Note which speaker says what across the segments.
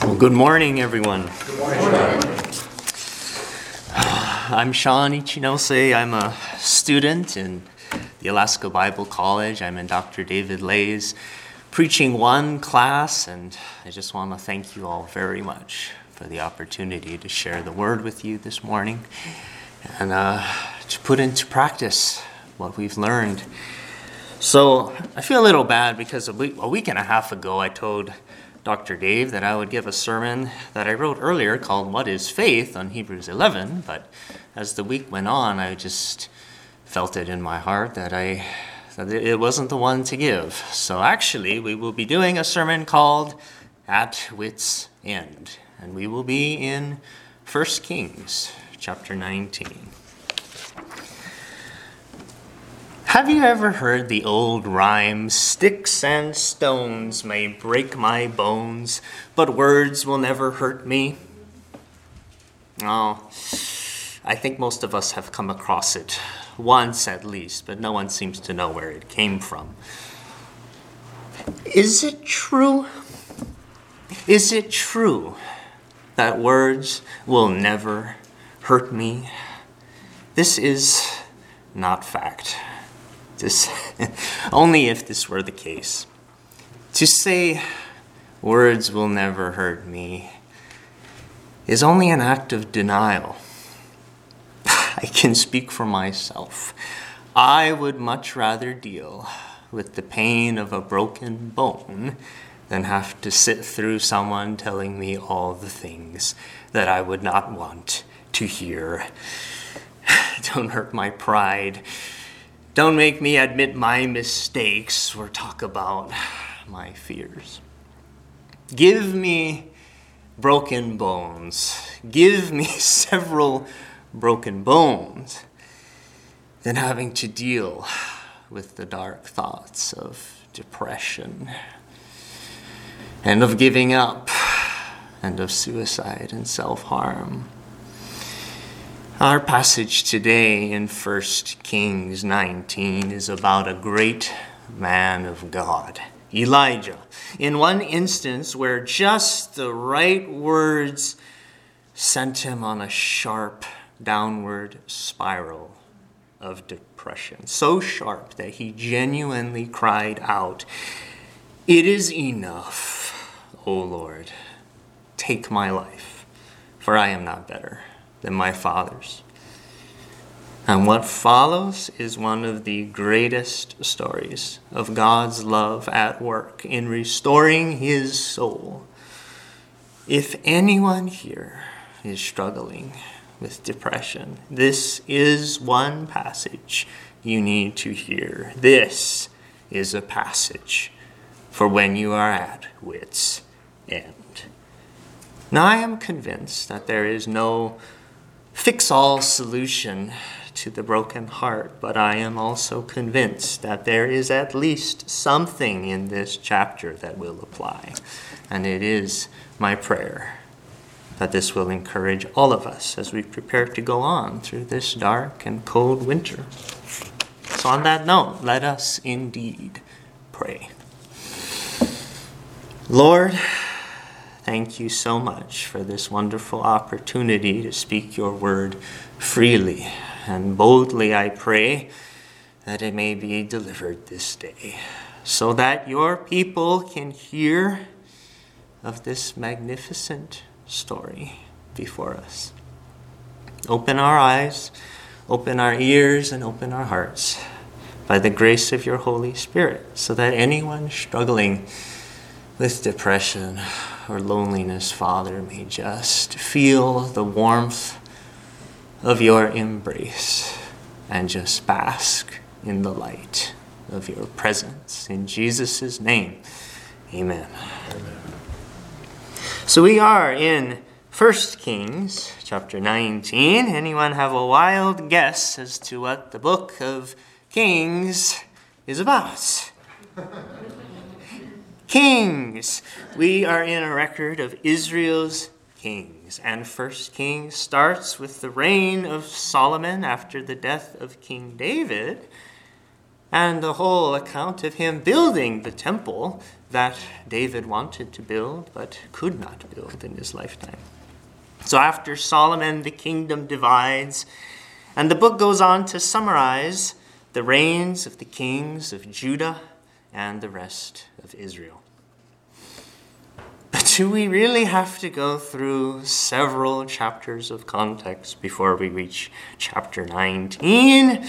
Speaker 1: Well, good morning, everyone.
Speaker 2: Good morning.
Speaker 1: I'm Sean Ichinose. I'm a student in the Alaska Bible College. I'm in Dr. David Lay's Preaching 1 class, and I just want to thank you all very much for the opportunity to share the word with you this morning and to put into practice what we've learned. So I feel a little bad because a week and a half ago I told Dr. Dave that I would give a sermon that I wrote earlier called What is Faith on Hebrews 11, but as the week went on, I just felt it in my heart that it wasn't the one to give. So actually, we will be doing a sermon called At Wit's End, and we will be in 1 Kings chapter 19. Have you ever heard the old rhyme, "Sticks and stones may break my bones, but words will never hurt me"? Oh, I think most of us have come across it once at least, but no one seems to know where it came from. Is it true? Is it true that words will never hurt me? This is not fact. Only if this were the case. To say words will never hurt me is only an act of denial. I can speak for myself. I would much rather deal with the pain of a broken bone than have to sit through someone telling me all the things that I would not want to hear. Don't hurt my pride. Don't make me admit my mistakes or talk about my fears. Give me broken bones. Give me several broken bones than having to deal with the dark thoughts of depression and of giving up and of suicide and self-harm. Our passage today in 1 Kings 19 is about a great man of God, Elijah, in one instance where just the right words sent him on a sharp downward spiral of depression, so sharp that he genuinely cried out, "It is enough, O Lord, take my life, for I am not better than my fathers." And what follows is one of the greatest stories of God's love at work in restoring his soul. If anyone here is struggling with depression, this is one passage you need to hear. This is a passage for when you are at wit's end. Now, I am convinced that there is no fix-all solution to the broken heart, but I am also convinced that there is at least something in this chapter that will apply. And it is my prayer that this will encourage all of us as we prepare to go on through this dark and cold winter. So on that note, let us indeed pray. Lord, thank you so much for this wonderful opportunity to speak your word freely and boldly. I pray that it may be delivered this day so that your people can hear of this magnificent story before us. Open our eyes, open our ears, and open our hearts by the grace of your Holy Spirit so that anyone struggling with depression or loneliness, Father, may just feel the warmth of your embrace and just bask in the light of your presence. In Jesus' name, amen. So we are in 1 Kings chapter 19. Anyone have a wild guess as to what the book of Kings is about? Kings. We are in a record of Israel's kings. And 1 Kings starts with the reign of Solomon after the death of King David and the whole account of him building the temple that David wanted to build but could not build in his lifetime. So after Solomon, the kingdom divides, and the book goes on to summarize the reigns of the kings of Judah and the rest of Israel. But do we really have to go through several chapters of context before we reach chapter 19?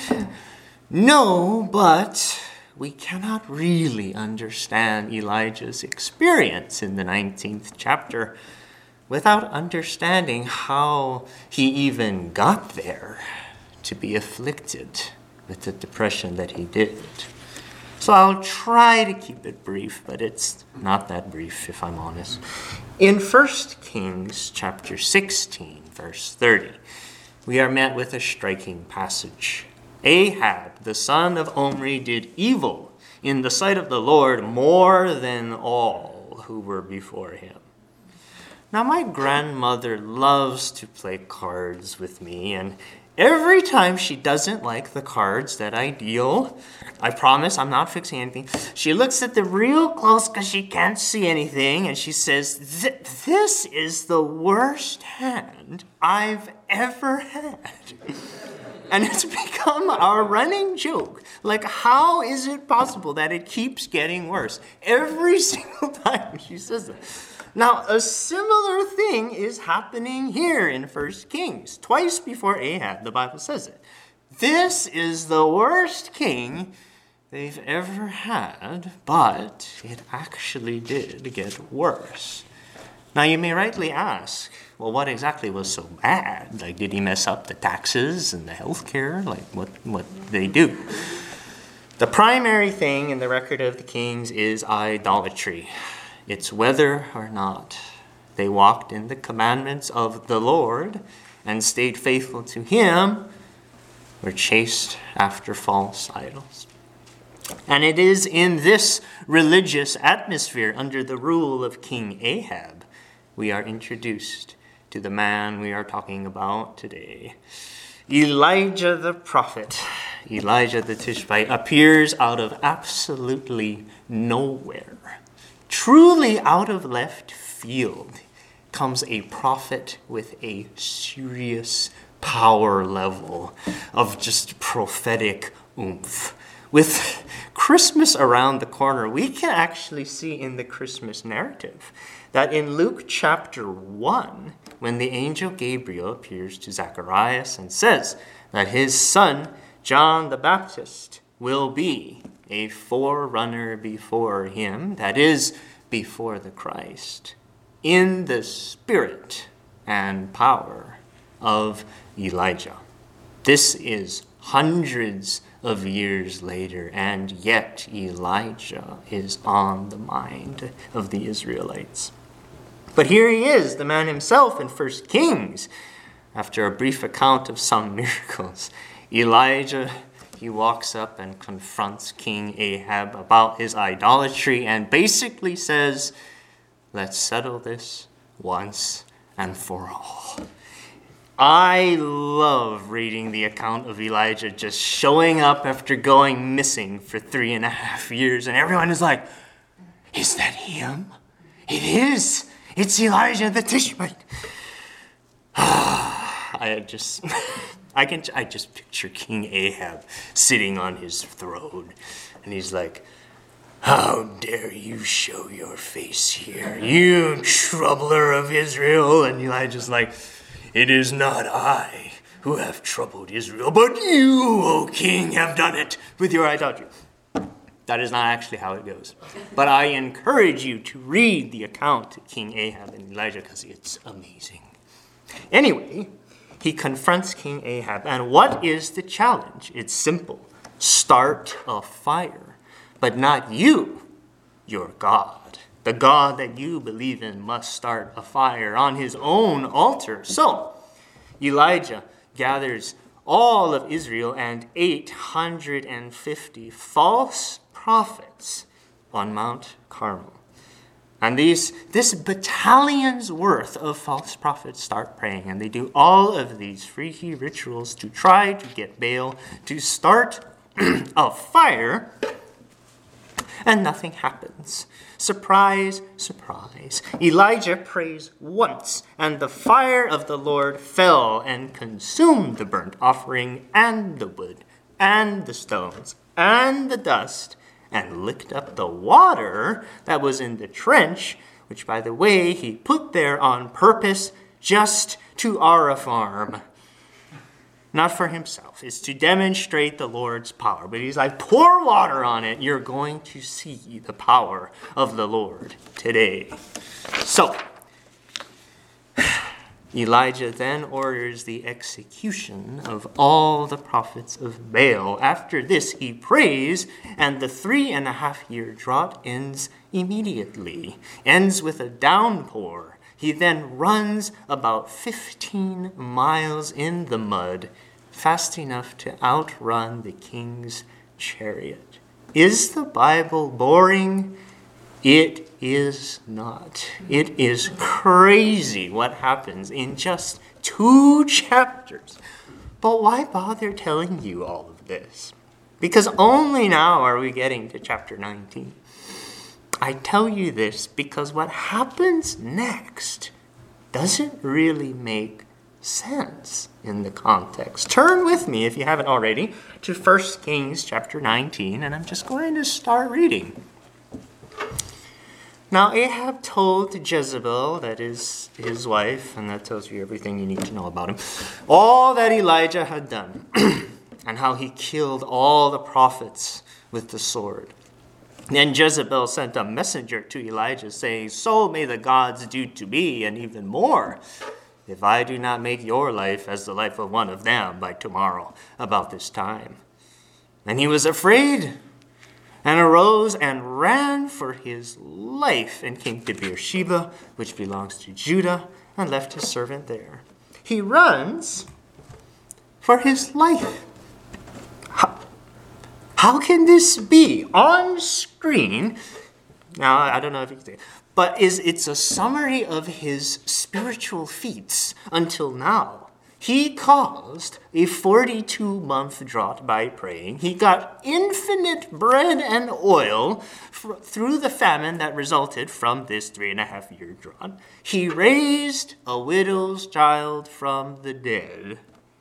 Speaker 1: No, but we cannot really understand Elijah's experience in the 19th chapter without understanding how he even got there to be afflicted with the depression that he did. So I'll try to keep it brief, but it's not that brief if I'm honest. In 1 Kings chapter 16, verse 30, we are met with a striking passage. Ahab, the son of Omri, did evil in the sight of the Lord more than all who were before him. Now, my grandmother loves to play cards with me, and every time she doesn't like the cards that I deal, I promise I'm not fixing anything, she looks at them real close because she can't see anything, and she says, "This is the worst hand I've ever had." And it's become our running joke. Like, how is it possible that it keeps getting worse? Every single time she says that. Now, a similar thing is happening here in 1 Kings. Twice before Ahab, the Bible says it. This is the worst king they've ever had, but it actually did get worse. Now, you may rightly ask, well, what exactly was so bad? Like, did he mess up the taxes and the health care? Like, what they do? The primary thing in the record of the kings is idolatry. It's whether or not they walked in the commandments of the Lord and stayed faithful to him or chased after false idols. And it is in this religious atmosphere under the rule of King Ahab we are introduced to the man we are talking about today. Elijah the prophet, Elijah the Tishbite, appears out of absolutely nowhere. Truly out of left field comes a prophet with a serious power level of just prophetic oomph. With Christmas around the corner, we can actually see in the Christmas narrative that in Luke chapter 1, when the angel Gabriel appears to Zacharias and says that his son, John the Baptist, will be a forerunner before him, that is, before the Christ, in the spirit and power of Elijah. This is hundreds of years later, and yet Elijah is on the mind of the Israelites. But here he is, the man himself in 1 Kings. After a brief account of some miracles, Elijah, he walks up and confronts King Ahab about his idolatry and basically says, let's settle this once and for all. I love reading the account of Elijah just showing up after going missing for 3.5 years, and everyone is like, is that him? It is. It's Elijah the Tishbite. I just picture King Ahab sitting on his throne, and he's like, how dare you show your face here, you troubler of Israel? And Elijah's like, it is not I who have troubled Israel, but you, O king, have done it with your idolatry. That is not actually how it goes. But I encourage you to read the account of King Ahab and Elijah because it's amazing. Anyway, he confronts King Ahab. And what is the challenge? It's simple. Start a fire. But not you, your God. The God that you believe in must start a fire on his own altar. So, Elijah gathers all of Israel and 850 false prophets on Mount Carmel. And this battalion's worth of false prophets start praying, and they do all of these freaky rituals to try to get Baal to start of fire, and nothing happens. Surprise, surprise. Elijah prays once, and the fire of the Lord fell and consumed the burnt offering and the wood and the stones and the dust, and licked up the water that was in the trench, which, by the way, he put there on purpose just to our farm. Not for himself. It's to demonstrate the Lord's power. But he's like, pour water on it. You're going to see the power of the Lord today. So, Elijah then orders the execution of all the prophets of Baal. After this, he prays, and the 3.5-year drought ends immediately, ends with a downpour. He then runs about 15 miles in the mud, fast enough to outrun the king's chariot. Is the Bible boring? It is not. It is crazy what happens in just 2 chapters. But why bother telling you all of this? Because only now are we getting to chapter 19. I tell you this because what happens next doesn't really make sense in the context. Turn with me, if you haven't already, to 1 Kings chapter 19, and I'm just going to start reading. Now Ahab told Jezebel, that is his wife, and that tells you everything you need to know about him, all that Elijah had done, and how he killed all the prophets with the sword. Then Jezebel sent a messenger to Elijah, saying, "So may the gods do to me, and even more, if I do not make your life as the life of one of them by tomorrow about this time." And he was afraid, and arose and ran for his life, and came to Beersheba, which belongs to Judah, and left his servant there. He runs for his life. How can this be? On screen, now I don't know if you can say, but it's a summary of his spiritual feats until now. He caused a 42-month drought by praying. He got infinite bread and oil through the famine that resulted from this 3.5-year drought. He raised a widow's child from the dead.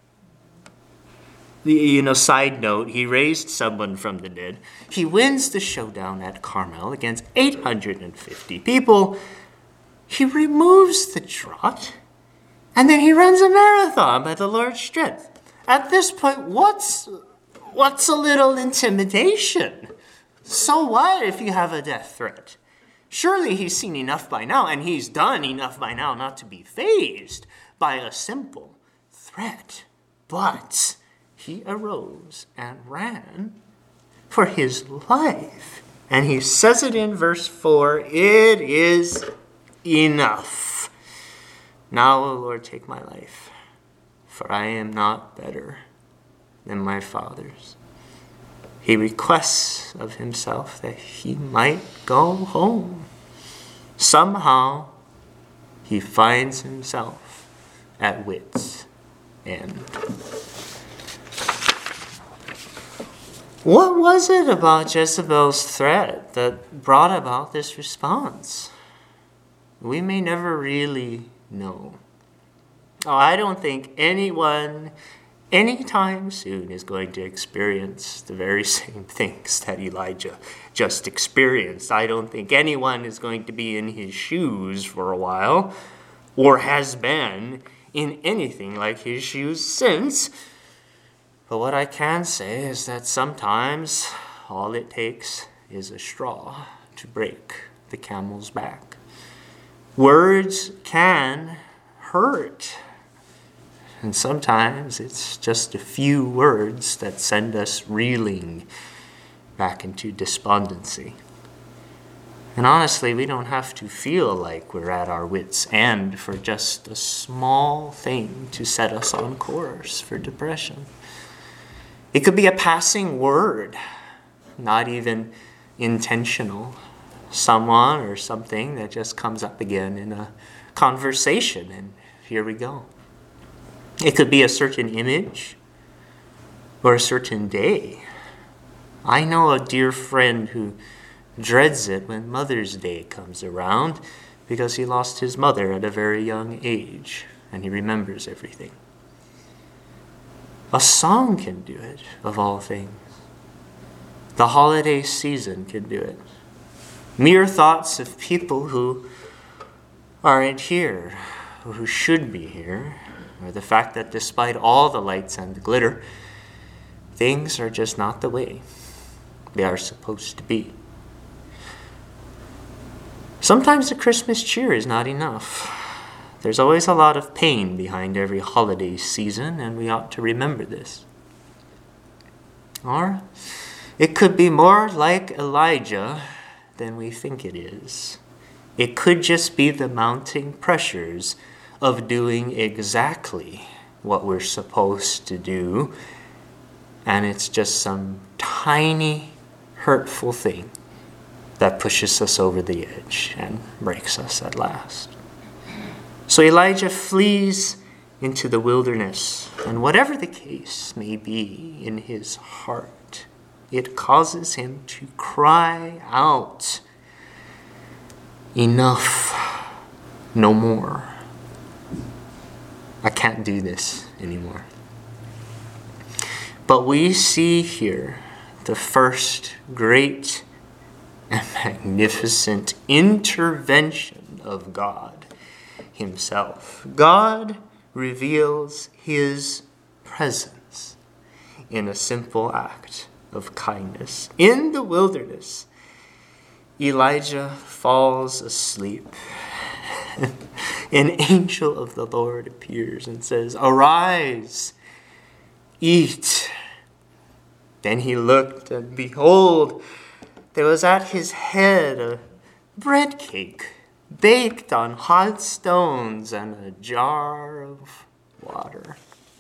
Speaker 1: Side note, he raised someone from the dead. He wins the showdown at Carmel against 850 people. He removes the drought. And then he runs a marathon by the Lord's strength. At this point, what's a little intimidation? So what if you have a death threat? Surely he's seen enough by now, and he's done enough by now not to be fazed by a simple threat. But he arose and ran for his life. And he says it in verse 4, "It is enough. Now, O Lord, take my life, for I am not better than my fathers." He requests of himself that he might go home. Somehow, he finds himself at wit's end. What was it about Jezebel's threat that brought about this response? We may never really know. I don't think anyone anytime soon is going to experience the very same things that Elijah just experienced. I don't think anyone is going to be in his shoes for a while, or has been in anything like his shoes since. But what I can say is that sometimes all it takes is a straw to break the camel's back. Words can hurt. And sometimes it's just a few words that send us reeling back into despondency. And honestly, we don't have to feel like we're at our wits' end for just a small thing to set us on course for depression. It could be a passing word, not even intentional. Someone or something that just comes up again in a conversation, and here we go. It could be a certain image or a certain day I know a dear friend who dreads it when Mother's Day comes around because he lost his mother at a very young age and he remembers everything. A song can do it, of all things. The holiday season can do it. Mere thoughts of people who aren't here, or who should be here, or the fact that despite all the lights and the glitter, things are just not the way they are supposed to be. Sometimes the Christmas cheer is not enough. There's always a lot of pain behind every holiday season, and we ought to remember this. Or it could be more like Elijah than we think it is. It could just be the mounting pressures of doing exactly what we're supposed to do, and it's just some tiny, hurtful thing that pushes us over the edge and breaks us at last. So Elijah flees into the wilderness, and whatever the case may be in his heart, it causes him to cry out, "Enough, no more. I can't do this anymore." But we see here the first great and magnificent intervention of God himself. God reveals his presence in a simple act of kindness. In the wilderness, Elijah falls asleep. An angel of the Lord appears and says, "Arise, eat." Then he looked, and behold, there was at his head a bread cake baked on hot stones and a jar of water.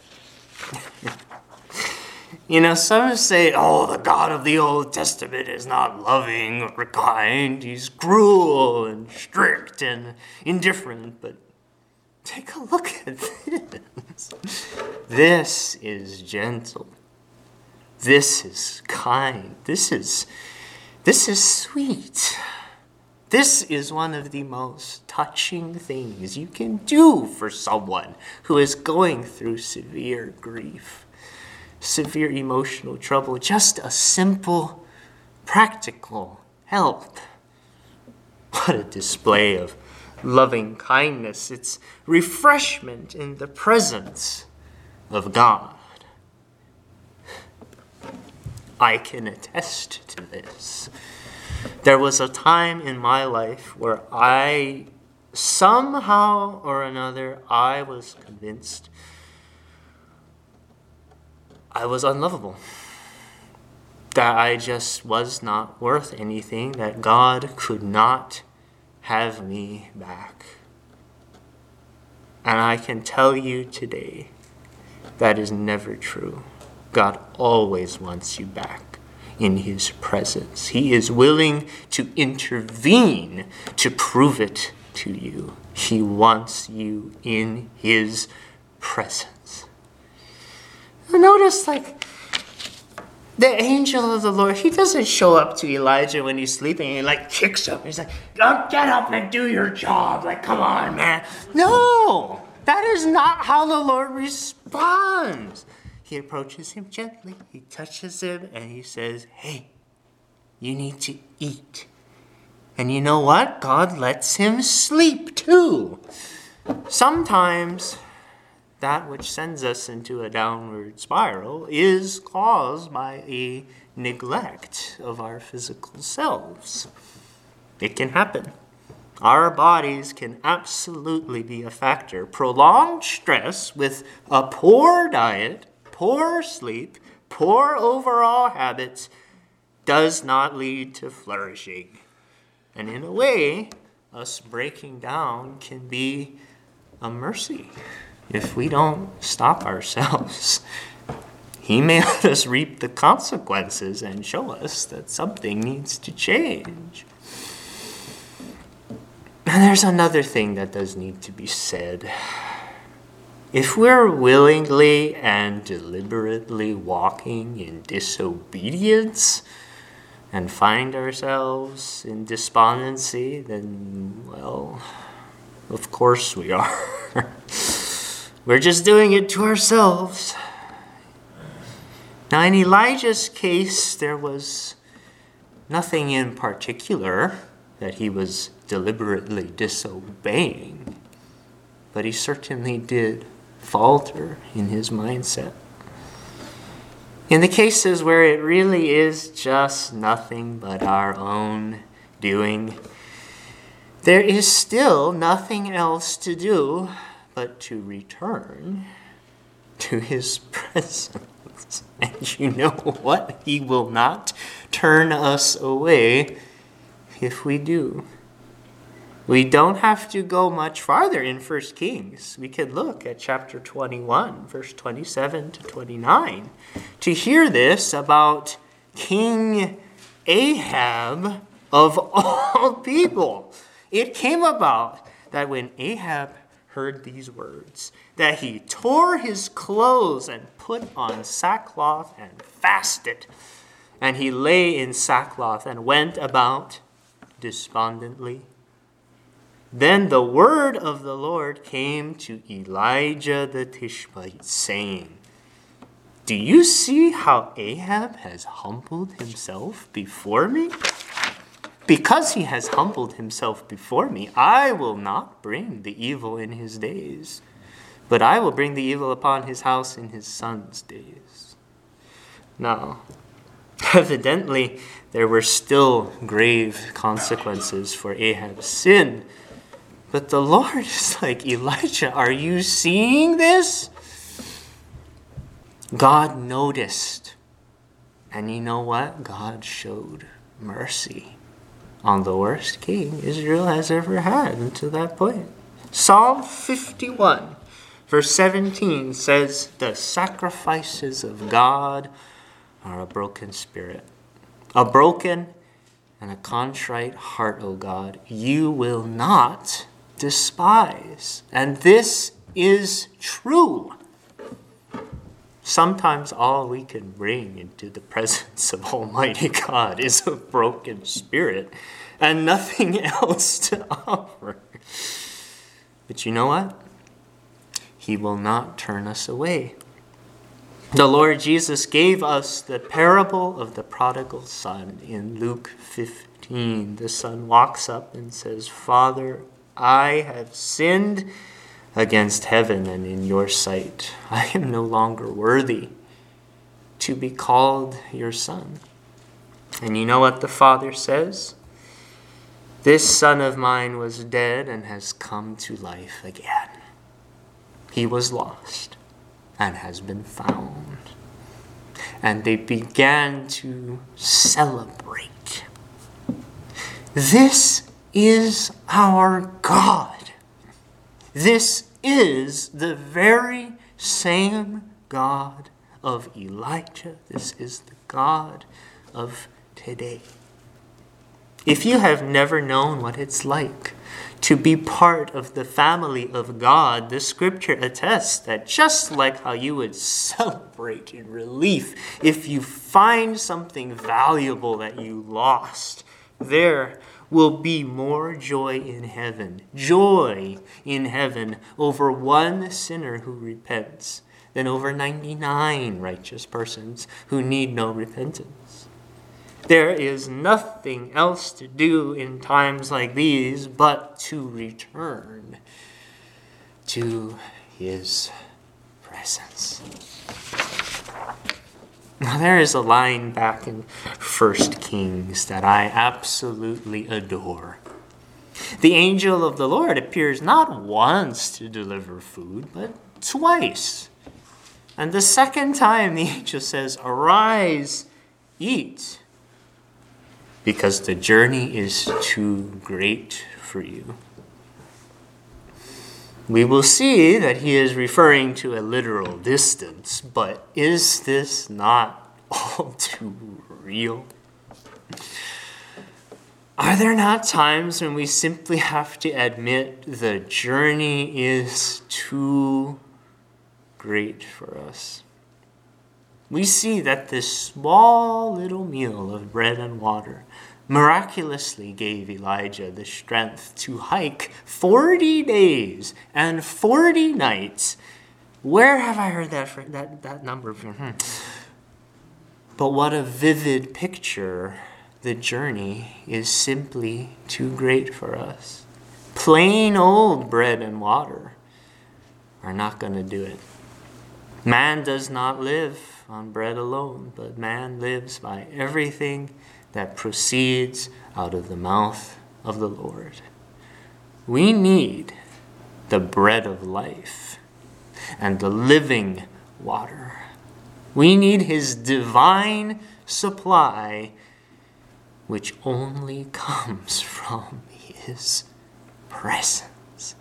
Speaker 1: Some say, "Oh, the God of the Old Testament is not loving or kind. He's cruel and strict and indifferent." But take a look at this. This is gentle. This is kind. This is sweet. This is one of the most touching things you can do for someone who is going through severe grief, severe emotional trouble. Just a simple, practical help. What a display of loving kindness. It's refreshment in the presence of God. I can attest to this. There was a time in my life where somehow or another, I was convinced I was unlovable. That I just was not worth anything, that God could not have me back. And I can tell you today, that is never true. God always wants you back in his presence. He is willing to intervene to prove it to you. He wants you in his presence. Notice, the angel of the Lord, he doesn't show up to Elijah when he's sleeping and kicks him. He's like, "Oh, get up and do your job. Come on, man." No, that is not how the Lord responds. He approaches him gently, he touches him, and he says, "Hey, you need to eat." And you know what? God lets him sleep too. Sometimes that which sends us into a downward spiral is caused by a neglect of our physical selves. It can happen. Our bodies can absolutely be a factor. Prolonged stress with a poor diet, poor sleep, poor overall habits does not lead to flourishing. And in a way, us breaking down can be a mercy. If we don't stop ourselves, he may let us reap the consequences and show us that something needs to change. And there's another thing that does need to be said. If we're willingly and deliberately walking in disobedience and find ourselves in despondency, then, well, of course we are. We're just doing it to ourselves. Now, in Elijah's case, there was nothing in particular that he was deliberately disobeying, but he certainly did falter in his mindset. In the cases where it really is just nothing but our own doing, there is still nothing else to do but to return to his presence. And you know what? He will not turn us away if we do. We don't have to go much farther in 1 Kings. We could look at chapter 21, verse 27 to 29, to hear this about King Ahab of all people. It came about that when Ahab heard these words, that he tore his clothes and put on sackcloth and fasted. And he lay in sackcloth and went about despondently. Then the word of the Lord came to Elijah the Tishbite, saying, "Do you see how Ahab has humbled himself before me? Because he has humbled himself before me, I will not bring the evil in his days, but I will bring the evil upon his house in his son's days." Now, evidently, there were still grave consequences for Ahab's sin. But the Lord is like, "Elijah, are you seeing this?" God noticed. And you know what? God showed mercy on the worst king Israel has ever had until that point. Psalm 51, verse 17 says, "The sacrifices of God are a broken spirit. A broken and a contrite heart, O God, you will not despise." And this is true. Sometimes all we can bring into the presence of Almighty God is a broken spirit and nothing else to offer. But you know what? He will not turn us away. The Lord Jesus gave us the parable of the prodigal son in Luke 15. The son walks up and says, "Father, I have sinned against heaven and in your sight. I am no longer worthy to be called your son." And you know what the father says? "This son of mine was dead and has come to life again. He was lost and has been found." And they began to celebrate. This is our God. This is the very same God of Elijah. This is the God of today. If you have never known what it's like to be part of the family of God, the scripture attests that just like how you would celebrate in relief if you find something valuable that you lost, there will be more joy in heaven over one sinner who repents than over 99 righteous persons who need no repentance. There is nothing else to do in times like these but to return to his presence. Now, there is a line back in 1 Kings that I absolutely adore. The angel of the Lord appears not once to deliver food, but twice. And the second time the angel says, "Arise, eat, because the journey is too great for you." We will see that he is referring to a literal distance, but is this not all too real? Are there not times when we simply have to admit the journey is too great for us. We see that this small little meal of bread and water miraculously gave Elijah the strength to hike 40 days and 40 nights. Where have I heard that number from? But what a vivid picture. The journey is simply too great for us. Plain old bread and water are not going to do it. Man does not live on bread alone, but man lives by everything that proceeds out of the mouth of the Lord. We need the bread of life and the living water. We need his divine supply, which only comes from his presence.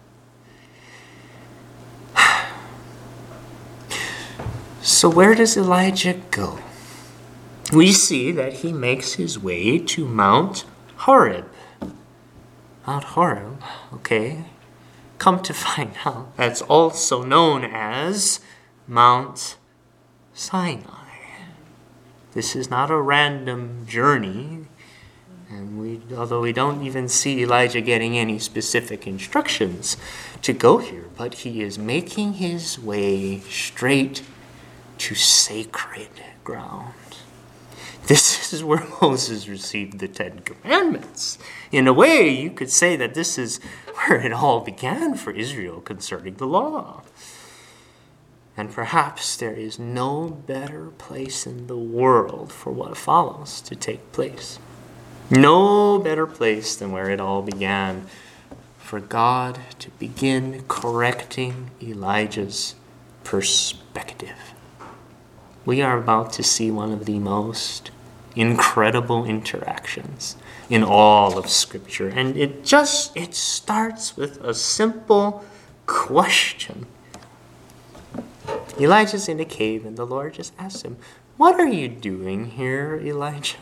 Speaker 1: So where does Elijah go? We see that he makes his way to Mount Horeb. Mount Horeb, okay. Come to find out, that's also known as Mount Sinai. This is not a random journey. And although we don't even see Elijah getting any specific instructions to go here, but he is making his way straight to sacred ground. This is where Moses received the Ten Commandments. In a way, you could say that this is where it all began for Israel concerning the law. And perhaps there is no better place in the world for what follows to take place. No better place than where it all began, for God to begin correcting Elijah's perspective. We are about to see one of the most incredible interactions in all of Scripture. And it starts with a simple question. Elijah's in a cave and the Lord just asks him, "What are you doing here, Elijah?"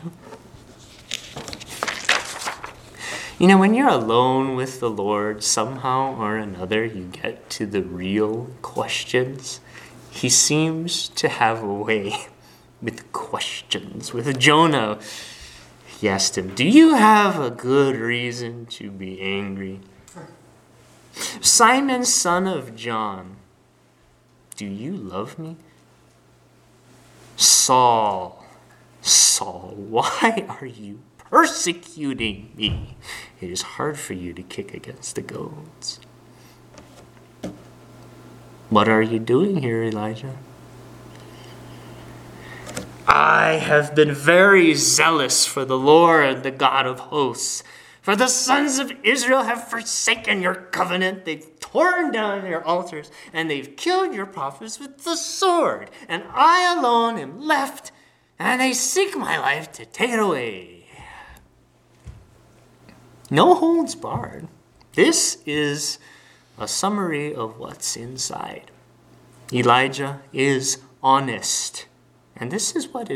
Speaker 1: You know, when you're alone with the Lord, somehow or another, you get to the real questions. He seems to have a way with questions. With Jonah, he asked him, "Do you have a good reason to be angry?" Simon, son of John, "Do you love me?" Saul, Saul, why are you persecuting me? It is hard for you to kick against the goads. What are you doing here, Elijah? I have been very zealous for the Lord, the God of hosts. For the sons of Israel have forsaken your covenant. They've torn down your altars, and they've killed your prophets with the sword. And I alone am left, and they seek my life to take it away. No holds barred. This is a summary of what's inside. Elijah is honest. And this is what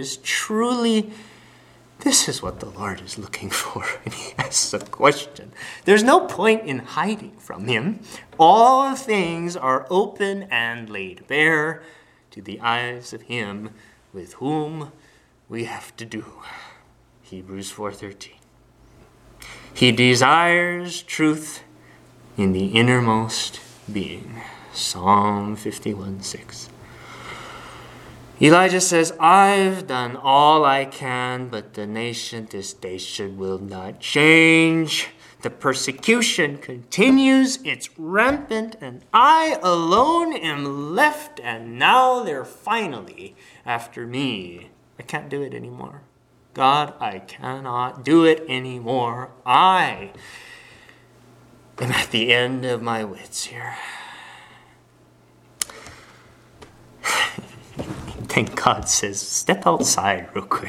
Speaker 1: the Lord is looking for when he asks a question. There's no point in hiding from him. All things are open and laid bare to the eyes of him with whom we have to do. Hebrews 4:13. He desires truth in the innermost being. Psalm 51:6. Elijah says, I've done all I can, but this nation will not change. The persecution continues, it's rampant, and I alone am left, and now they're finally after me. I can't do it anymore. God, I cannot do it anymore. I am at the end of my wits here. Then God says, step outside real quick.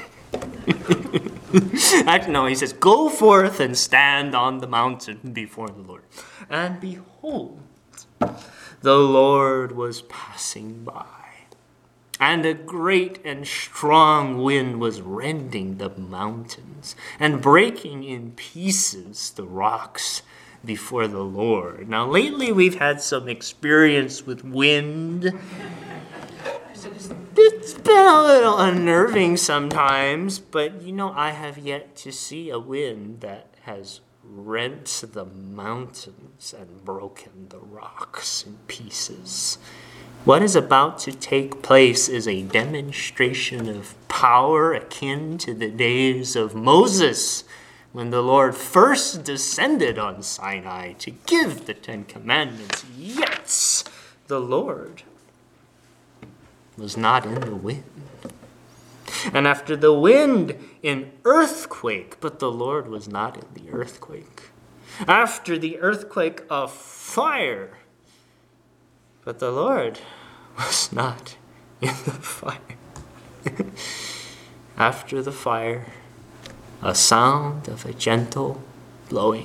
Speaker 1: Actually, no, he says, go forth and stand on the mountain before the Lord. And behold, the Lord was passing by. And a great and strong wind was rending the mountains and breaking in pieces the rocks before the Lord. Now, lately we've had some experience with wind. It's been a little unnerving sometimes, but I have yet to see a wind that has rent the mountains and broken the rocks in pieces. What is about to take place is a demonstration of power akin to the days of Moses, when the Lord first descended on Sinai to give the Ten Commandments. Yet the Lord was not in the wind. And after the wind, an earthquake, but the Lord was not in the earthquake. After the earthquake, a fire, but the Lord was not in the fire. After the fire, a sound of a gentle blowing.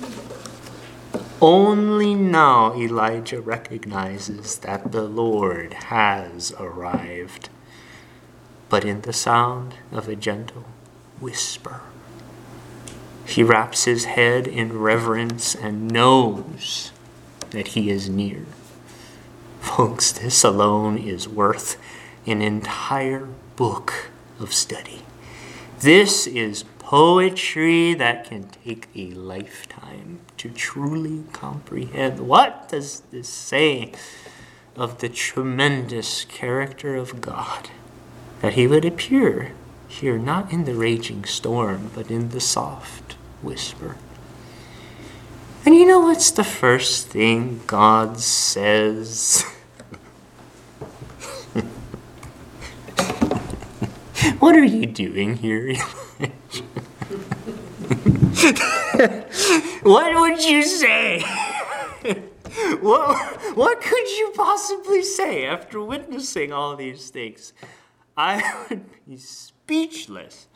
Speaker 1: Only now Elijah recognizes that the Lord has arrived, but in the sound of a gentle whisper. He wraps his head in reverence and knows that he is near. Folks, this alone is worth an entire book of study. This is poetry that can take a lifetime to truly comprehend. What does this say of the tremendous character of God? That he would appear here not in the raging storm, but in the soft whisper. And you know what's the first thing God says? What are you doing here, Elijah? What would you say? What could you possibly say after witnessing all these things? I would be speechless.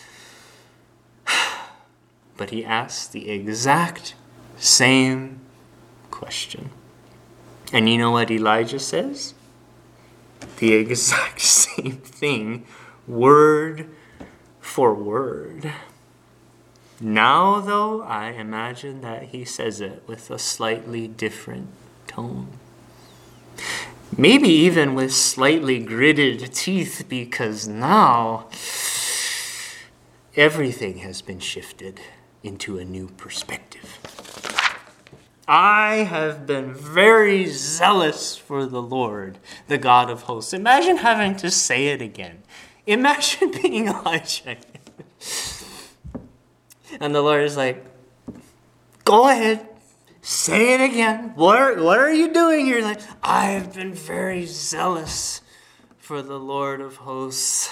Speaker 1: But he asked the exact same question. And you know what Elijah says? The exact same thing, word for word. Now, though, I imagine that he says it with a slightly different tone. Maybe even with slightly gritted teeth, because now everything has been shifted into a new perspective. I have been very zealous for the Lord, the God of hosts. Imagine having to say it again. Imagine being Elijah. And the Lord is like, go ahead, say it again. What are you doing here? Like, I have been very zealous for the Lord of hosts,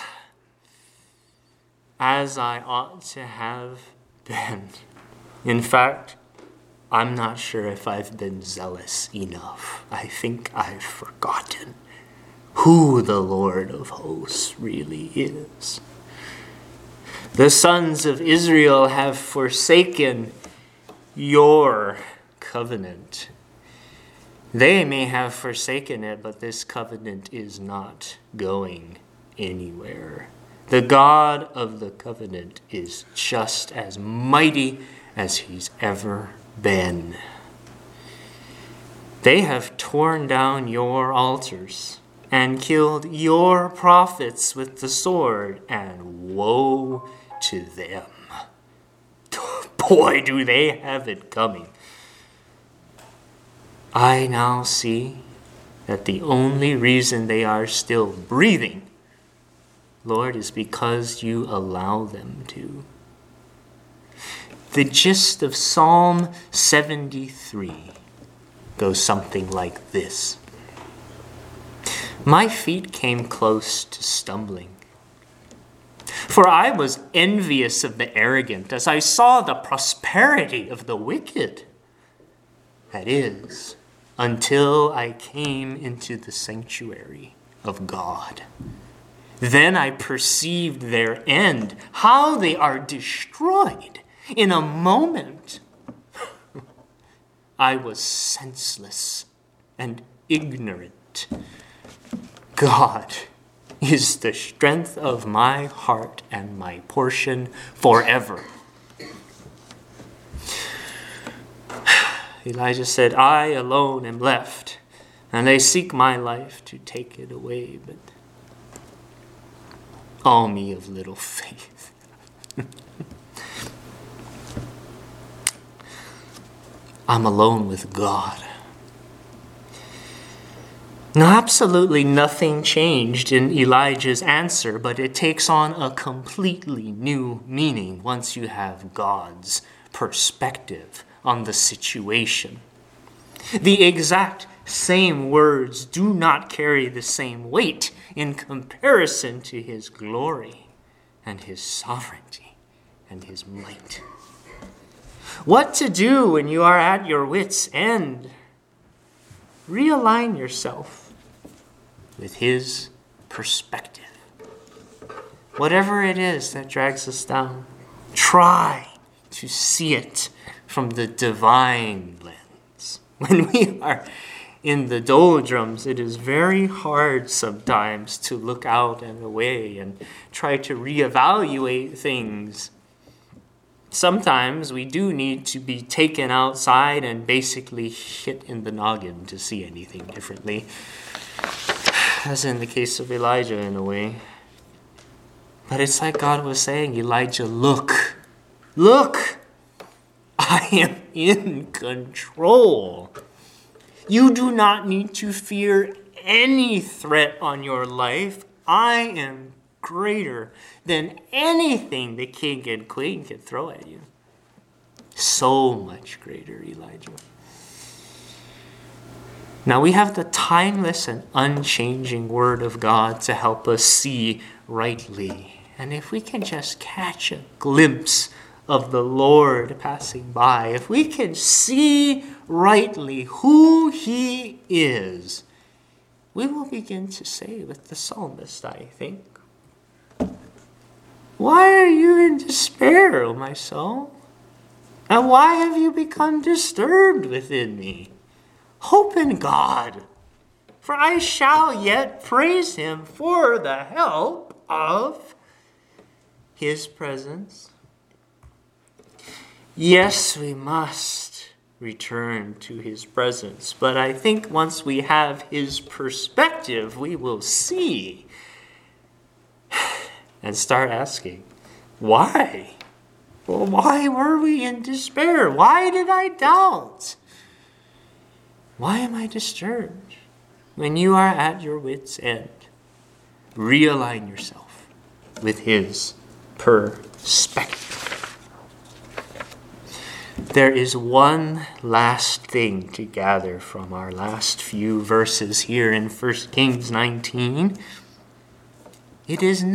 Speaker 1: as I ought to have been. In fact, I'm not sure if I've been zealous enough. I think I've forgotten who the Lord of hosts really is. The sons of Israel have forsaken your covenant. They may have forsaken it, but this covenant is not going anywhere. The God of the covenant is just as mighty as he's ever been. They have torn down your altars and killed your prophets with the sword, and woe to them. Boy, do they have it coming. I now see that the only reason they are still breathing, Lord, is because you allow them to. The gist of Psalm 73 goes something like this. My feet came close to stumbling, for I was envious of the arrogant as I saw the prosperity of the wicked. That is, until I came into the sanctuary of God. Then I perceived their end, how they are destroyed in a moment. I was senseless and ignorant. God is the strength of my heart and my portion forever. Elijah said, I alone am left, and they seek my life to take it away, but all me of little faith. I'm alone with God. Now, absolutely nothing changed in Elijah's answer, but it takes on a completely new meaning once you have God's perspective on the situation. The exact same words do not carry the same weight in comparison to his glory and his sovereignty and his might. What to do when you are at your wit's end? Realign yourself with his perspective. Whatever it is that drags us down, try to see it from the divine lens. When we are in the doldrums, it is very hard sometimes to look out and away and try to reevaluate things. Sometimes we do need to be taken outside and basically hit in the noggin to see anything differently, as in the case of Elijah in a way. But it's like God was saying, Elijah, look, I am in control. You do not need to fear any threat on your life. I am greater than anything the king and queen can throw at you. So much greater, Elijah. Now we have the timeless and unchanging word of God to help us see rightly. And if we can just catch a glimpse of the Lord passing by, if we can see rightly who he is, we will begin to say with the psalmist, I think, why are you in despair, O my soul? And why have you become disturbed within me? Hope in God, for I shall yet praise him for the help of his presence. Yes, we must return to his presence, but I think once we have his perspective, we will see and start asking, why? Well, why were we in despair? Why did I doubt? Why am I disturbed? When you are at your wit's end, realign yourself with his perspective. There is one last thing to gather from our last few verses here in 1 Kings 19. It is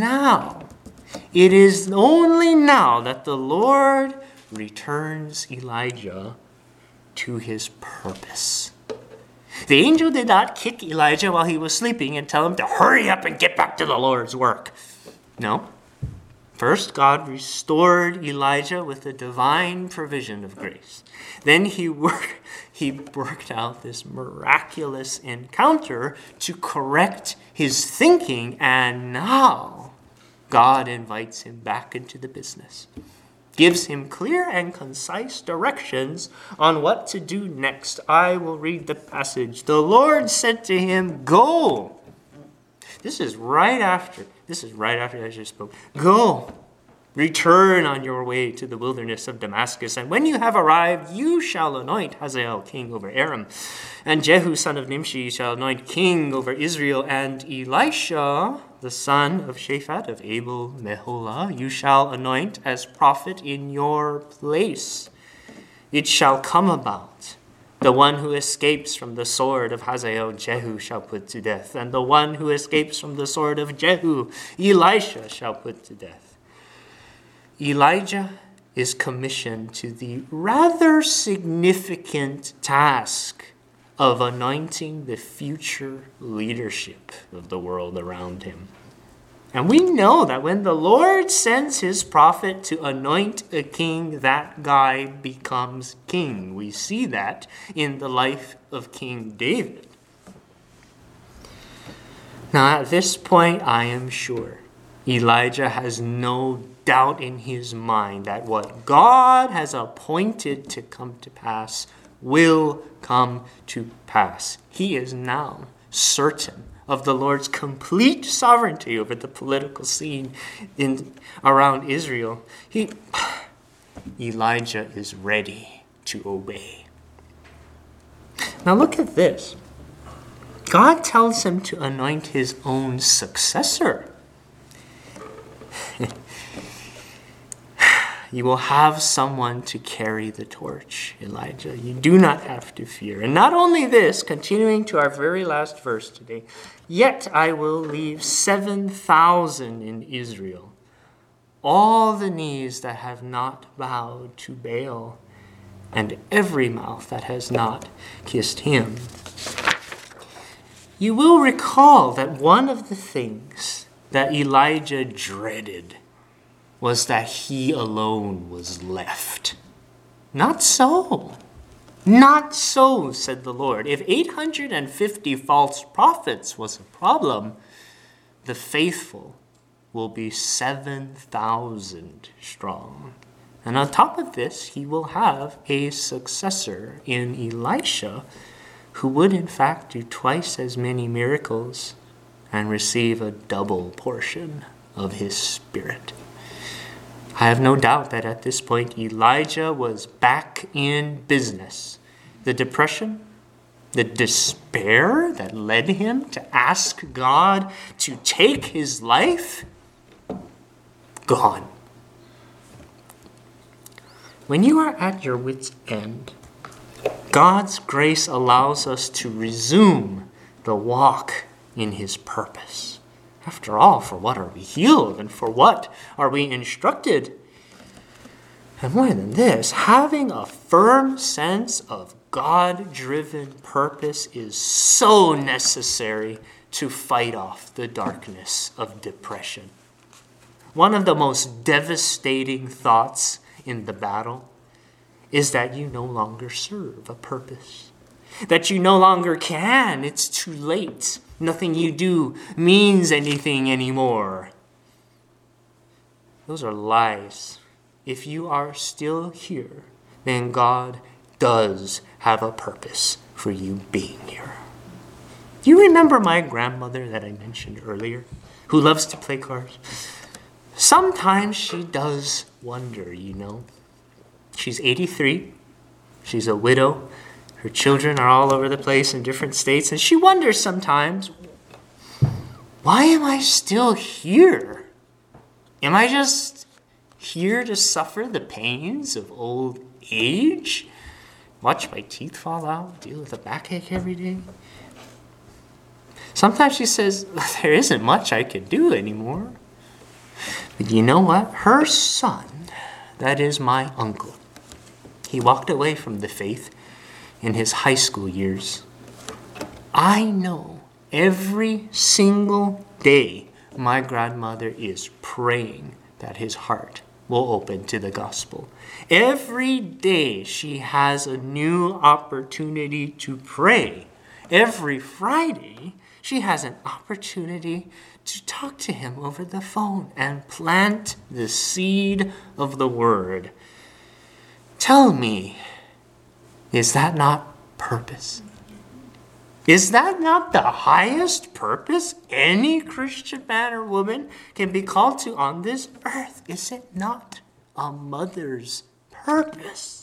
Speaker 1: only now that the Lord returns Elijah to his purpose. The angel did not kick Elijah while he was sleeping and tell him to hurry up and get back to the Lord's work. No. First, God restored Elijah with a divine provision of grace. Then he worked out this miraculous encounter to correct his thinking, and now God invites him back into the business, gives him clear and concise directions on what to do next. I will read the passage. The Lord said to him, "Go." This is right after Elijah spoke. "Go, return on your way to the wilderness of Damascus, and when you have arrived, you shall anoint Hazael king over Aram, and Jehu son of Nimshi shall anoint king over Israel, and Elisha the son of Shaphat of Abel Meholah you shall anoint as prophet in your place. It shall come about, the one who escapes from the sword of Hazael, Jehu shall put to death, and the one who escapes from the sword of Jehu, Elisha shall put to death." Elijah is commissioned to the rather significant task of anointing the future leadership of the world around him. And we know that when the Lord sends his prophet to anoint a king, that guy becomes king. We see that in the life of King David. Now, at this point, I am sure Elijah has no doubt in his mind that what God has appointed to come to pass will come to pass. He is now certain of the Lord's complete sovereignty over the political scene around Israel. Elijah is ready to obey. Now look at this. God tells him to anoint his own successor. You will have someone to carry the torch, Elijah. You do not have to fear. And not only this, continuing to our very last verse today, yet I will leave 7,000 in Israel, all the knees that have not bowed to Baal, and every mouth that has not kissed him. You will recall that one of the things that Elijah dreaded was that he alone was left. Not so. Not so, said the Lord. If 850 false prophets was a problem, the faithful will be 7,000 strong. And on top of this, he will have a successor in Elisha, who would in fact do twice as many miracles and receive a double portion of his spirit. I have no doubt that at this point, Elijah was back in business. The depression, the despair that led him to ask God to take his life, gone. When you are at your wit's end, God's grace allows us to resume the walk in his purpose. After all, for what are we healed, and for what are we instructed? And more than this, having a firm sense of God-driven purpose is so necessary to fight off the darkness of depression. One of the most devastating thoughts in the battle is that you no longer serve a purpose, that you no longer can. It's too late. Nothing you do means anything anymore. Those are lies. If you are still here, then God does have a purpose for you being here. Do you remember my grandmother that I mentioned earlier, who loves to play cards? Sometimes she does wonder, you know. She's 83. She's a widow. Her children are all over the place in different states. And she wonders sometimes, why am I still here? Am I just here to suffer the pains of old age? Watch my teeth fall out, deal with a backache every day? Sometimes she says, there isn't much I can do anymore. But you know what? Her son, that is my uncle, he walked away from the faith in his high school years. I know every single day my grandmother is praying that his heart will open to the gospel. Every day she has a new opportunity to pray. Every Friday she has an opportunity to talk to him over the phone and plant the seed of the word. Tell me, is that not purpose? Is that not the highest purpose any Christian man or woman can be called to on this earth? Is it not a mother's purpose?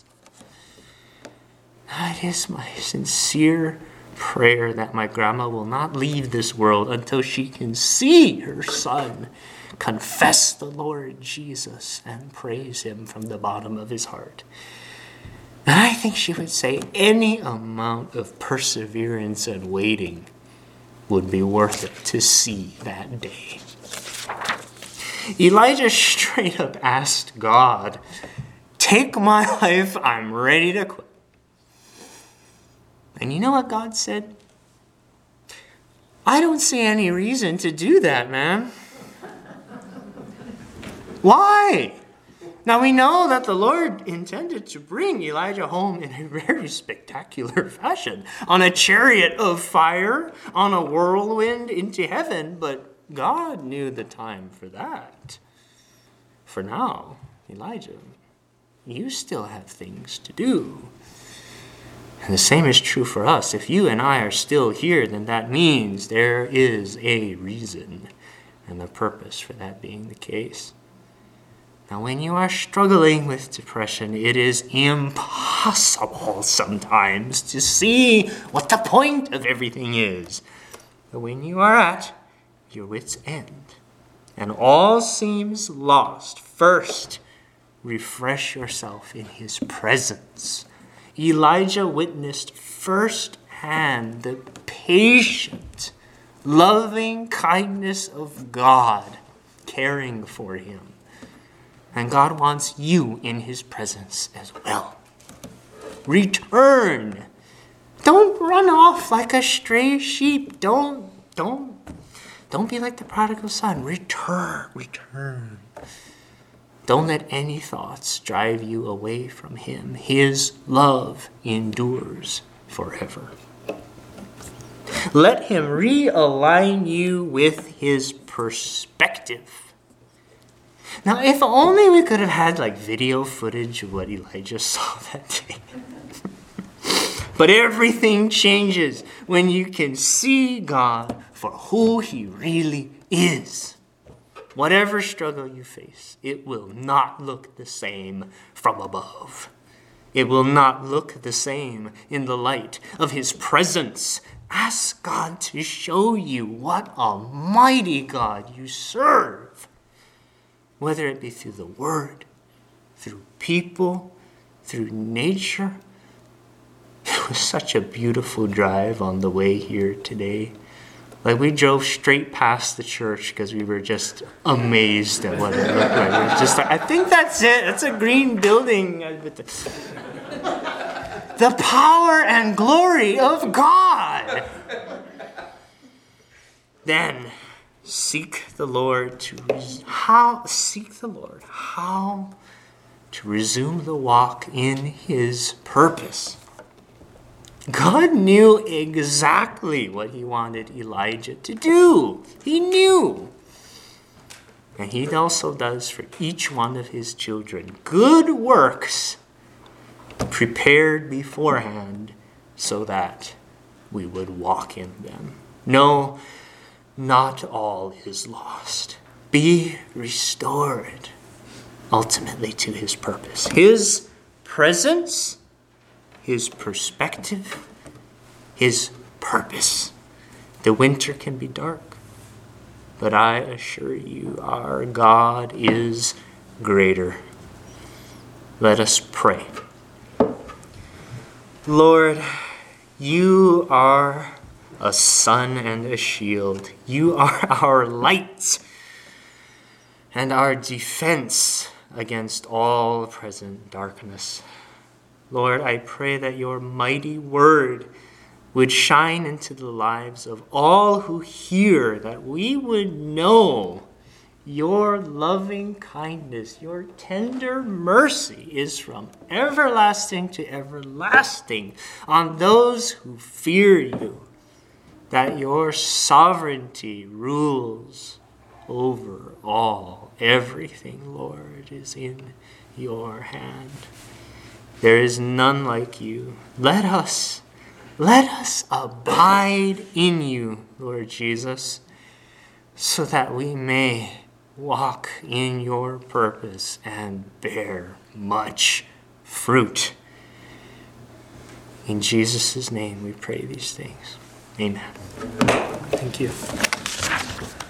Speaker 1: It is my sincere prayer that my grandma will not leave this world until she can see her son confess the Lord Jesus and praise him from the bottom of his heart. And I think she would say any amount of perseverance and waiting would be worth it to see that day. Elijah straight up asked God, take my life, I'm ready to quit. And you know what God said? I don't see any reason to do that, man. Why? Now we know that the Lord intended to bring Elijah home in a very spectacular fashion, on a chariot of fire, on a whirlwind into heaven, but God knew the time for that. For now, Elijah, you still have things to do. And the same is true for us. If you and I are still here, then that means there is a reason and a purpose for that being the case. Now, when you are struggling with depression, it is impossible sometimes to see what the point of everything is. But when you are at your wit's end and all seems lost, first, refresh yourself in his presence. Elijah witnessed firsthand the patient, loving kindness of God caring for him. And God wants you in his presence as well. Return. Don't run off like a stray sheep. Don't be like the prodigal son. Return. Don't let any thoughts drive you away from him. His love endures forever. Let him realign you with his perspective. Now, if only we could have had video footage of what Elijah saw that day. But everything changes when you can see God for who he really is. Whatever struggle you face, it will not look the same from above. It will not look the same in the light of his presence. Ask God to show you what a mighty God you serve. Whether it be through the word, through people, through nature. It was such a beautiful drive on the way here today. We drove straight past the church because we were just amazed at what it looked like. It was just I think that's it. That's a green building. The power and glory of God. Then seek the Lord how to resume the walk in his purpose. God knew exactly what he wanted Elijah to do. He knew. And he also does for each one of his children good works prepared beforehand so that we would walk in them. No, not all is lost. Be restored ultimately to his purpose. His presence, his perspective, his purpose. The winter can be dark, but I assure you our God is greater. Let us pray. Lord, you are a sun and a shield. You are our light and our defense against all present darkness. Lord, I pray that your mighty word would shine into the lives of all who hear, that we would know your loving kindness, your tender mercy is from everlasting to everlasting on those who fear you, that your sovereignty rules over all. Everything, Lord, is in your hand. There is none like you. Let us abide in you, Lord Jesus, so that we may walk in your purpose and bear much fruit. In Jesus' name we pray these things. Amen. Thank you.